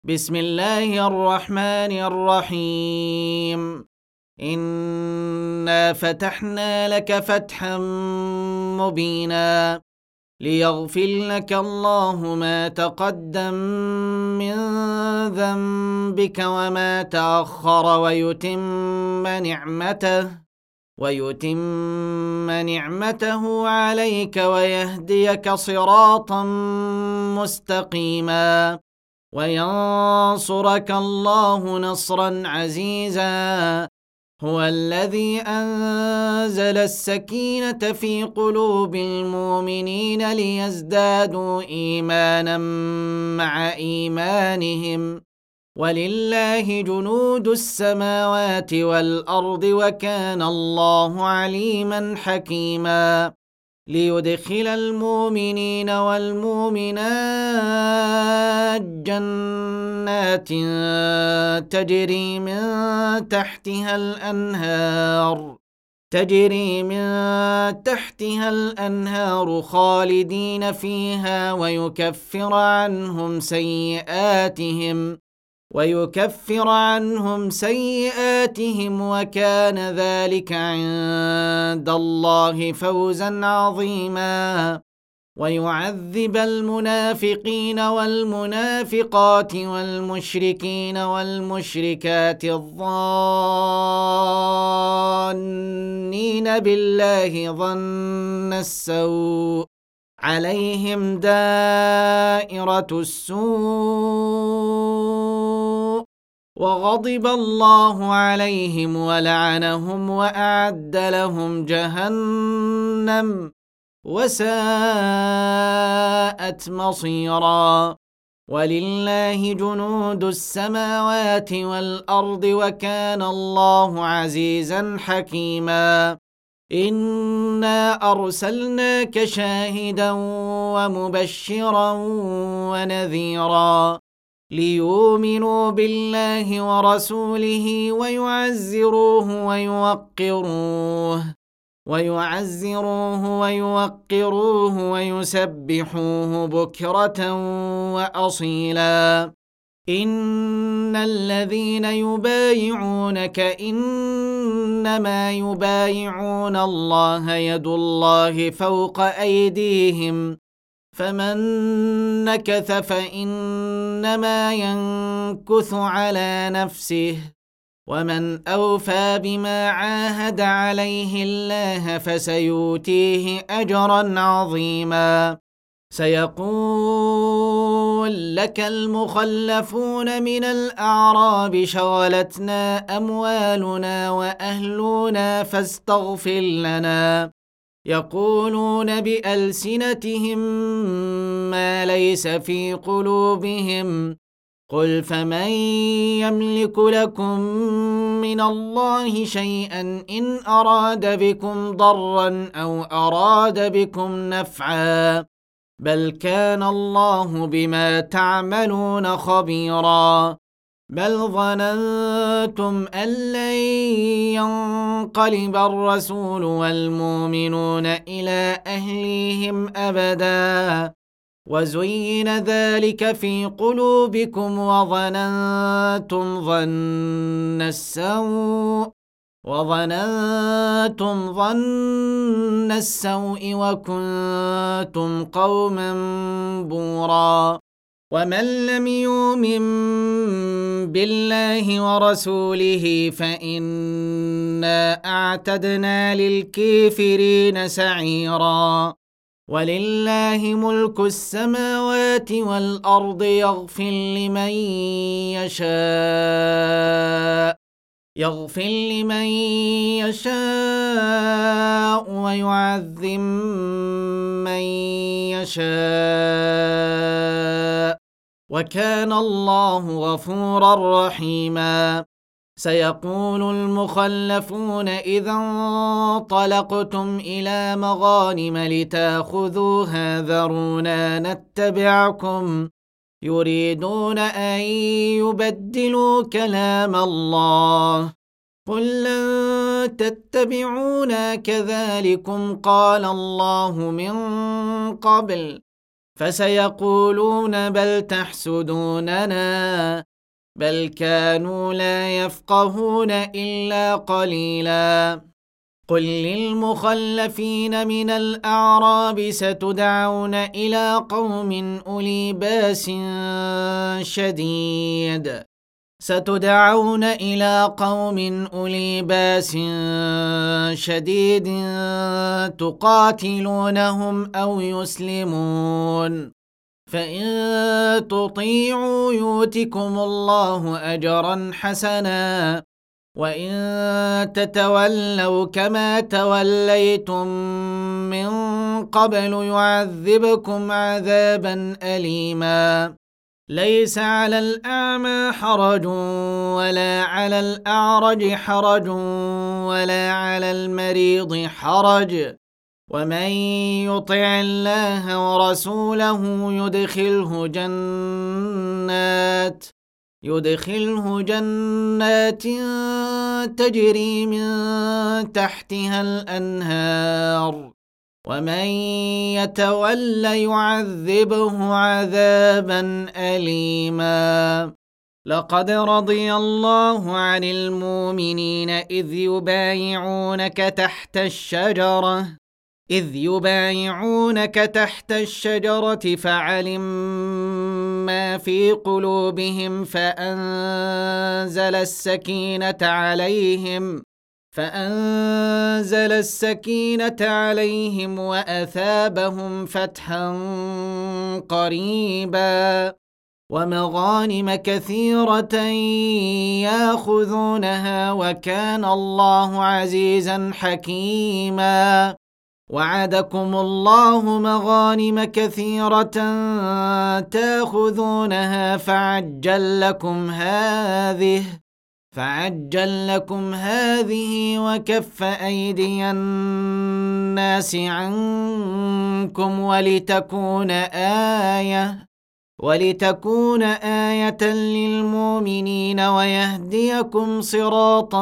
بسم الله الرحمن الرحيم. إنا فتحنا لك فتحا مبينا ليغفر لك الله ما تقدم من ذنبك وما تأخر ويتم نعمته عليك ويهديك صراطا مستقيما وينصرك الله نصرا عزيزا. هو الذي أنزل السكينة في قلوب المؤمنين ليزدادوا إيمانا مع إيمانهم ولله جنود السماوات والأرض وكان الله عليما حكيما. ليدخل المؤمنين والمؤمنات جنات تجري من تحتها الأنهار خالدين فيها ويكفر عنهم سيئاتهم وكان ذلك عند الله فوزا عظيما. ويعذب المنافقين والمنافقات والمشركين والمشركات الظانين بالله ظن السوء عليهم دائرة السوء وغضب الله عليهم ولعنهم وأعد لهم جهنم وساءت مصيرا. ولله جنود السماوات والأرض وكان الله عزيزا حكيما. إنا أرسلناك شاهدا ومبشرا ونذيرا ليؤمنوا بالله ورسوله ويعزروه ويوقروه ويسبحوه بكرة وأصيلا. إن الذين يبايعونك إنما يبايعون الله يد الله فوق أيديهم فمن نكث فإنما ينكث على نفسه ومن أوفى بما عاهد عليه الله فسيؤتيه أجرا عظيما. سيقول لك المخلفون من الأعراب شغلتنا أموالنا وأهلنا فاستغفر لنا يقولون بألسنتهم ما ليس في قلوبهم قل فمن يملك لكم من الله شيئا إن أراد بكم ضرا أو أراد بكم نفعا بل كان الله بما تعملون خبيرا. بل ظننتم أن لن ينقلب الرسول والمؤمنون إلى أهليهم أبدا وزين ذلك في قلوبكم وظننتم ظن السوء وكنتم قوما بورا. ومن لم يؤمن بالله ورسوله فإنا أعتدنا للكافرين سعيرا. ولله ملك السماوات والأرض يغفر لمن يشاء ويعذب من يشاء وكان الله غفورا رحيما. سيقول المخلفون إذا انطلقتم إلى مغانم لتأخذوها ذرونا نتبعكم يريدون أن يبدلوا كلام الله قل لن تتبعونا كذلكم قال الله من قبل فسيقولون بل تحسدوننا بل كانوا لا يفقهون إلا قليلا. قل للمخلفين من الأعراب ستدعون إلى قوم أولي بأس شديد تقاتلونهم أو يسلمون، فإن تطيعوا يؤتكم الله أجرا حسنا، وإن تتولوا كما توليتم من قبل يعذبكم عذابا أليما. ليس على الأعمى حرج ولا على الأعرج حرج ولا على المريض حرج، ومن يطع الله ورسوله يدخله جنات تجري من تحتها الأنهار، ومن يتول يعذبه عذابا أليما. لقد رضي الله عن المؤمنين إذ يبايعونك تحت الشجرة فعلم ما في قلوبهم فأنزل السكينة عليهم وأثابهم فتحا قريبا ومغانم كثيرة ياخذونها، وكان الله عزيزا حكيما. وعدكم الله مغانم كثيرة تاخذونها فعجل لكم هذه وكف أيدي الناس عنكم ولتكون آية للمؤمنين ويهديكم صراطا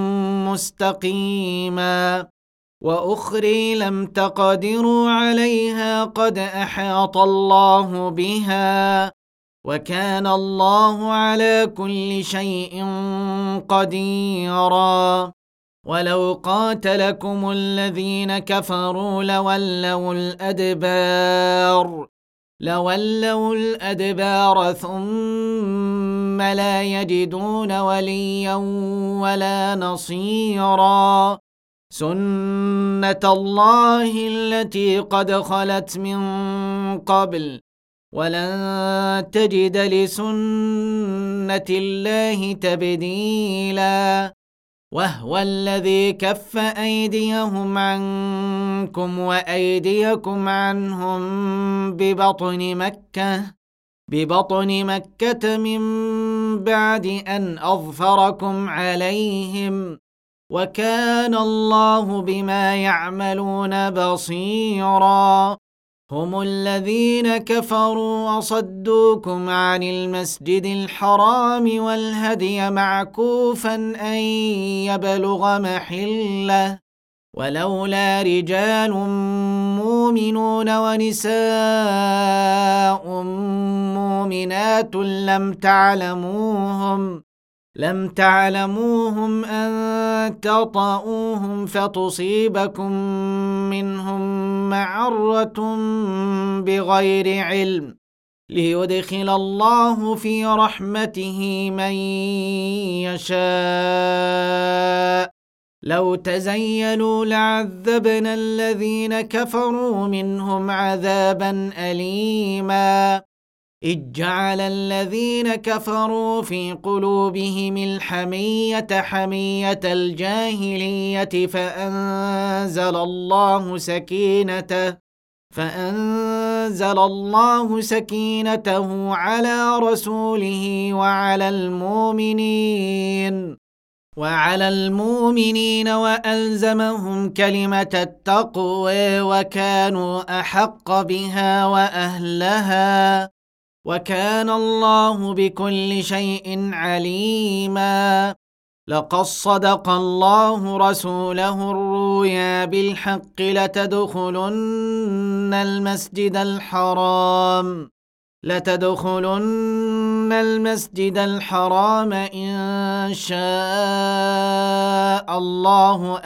مستقيما. وأخرى لم تقدروا عليها قد أحاط الله بها، وكان الله على كل شيء قديرا. ولو قاتلكم الذين كفروا لولوا الأدبار ثم لا يجدون وليا ولا نصيرا. سنة الله التي قد خلت من قبل، ولن تجد لسنة الله تبديلا. وهو الذي كف أيديهم عنكم وأيديكم عنهم ببطن مكة من بعد أن أظفركم عليهم، وكان الله بما يعملون بصيرا. هم الذين كفروا وصدوكم عن المسجد الحرام والهدي معكوفا أن يبلغ محله، ولولا رجال مؤمنون ونساء مؤمنات لم تعلموهم أن تطؤوهم فتصيبكم منهم معرة بغير علم، ليدخل الله في رحمته من يشاء. لو تزيلوا لعذبنا الذين كفروا منهم عذابا أليما. إذ جعل الذين كفروا في قلوبهم الحمية حمية الجاهلية فأنزل الله سكينته على رسوله وعلى المؤمنين وألزمهم كلمة التقوى وكانوا أحق بها وأهلها، وكان الله بكل شيء عليما. لقد صدق الله رسوله الرؤيا بالحق لتدخلن المسجد الحرام إن شاء الله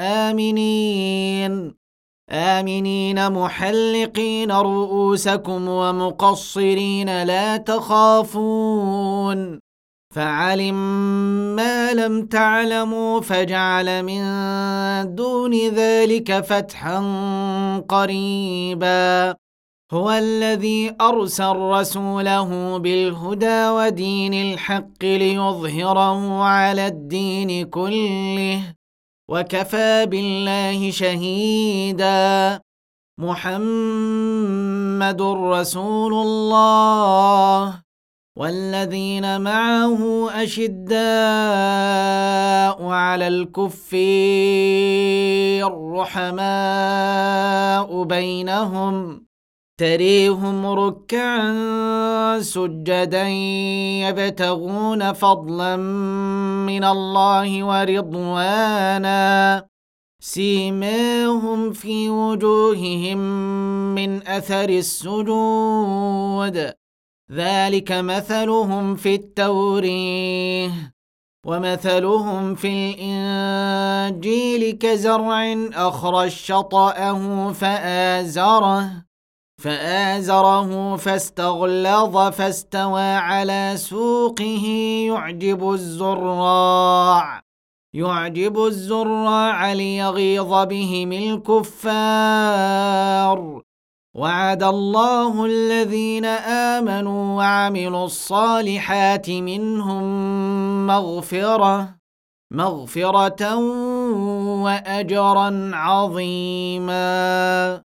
آمنين محلقين رؤوسكم ومقصرين لا تخافون فعلم ما لم تعلموا فجعل من دون ذلك فتحا قريبا هو الذي أرسل رسوله بالهدى ودين الحق ليظهره على الدين كله وكفى بالله شهيدا محمد رسول الله والذين معه أشداء على الكفار رحماء بينهم تريهم ركعا سجدا يبتغون فضلا من الله ورضوانا سيماهم في وجوههم من أثر السجود ذلك مثلهم في التوريه ومثلهم في الإنجيل كزرع أخرج شطأه فآزره فاستغلظ فاستوى على سوقه يعجب الزراع ليغيظ بهم الكفار وعد الله الذين آمنوا وعملوا الصالحات منهم مغفرة وأجرا عظيما.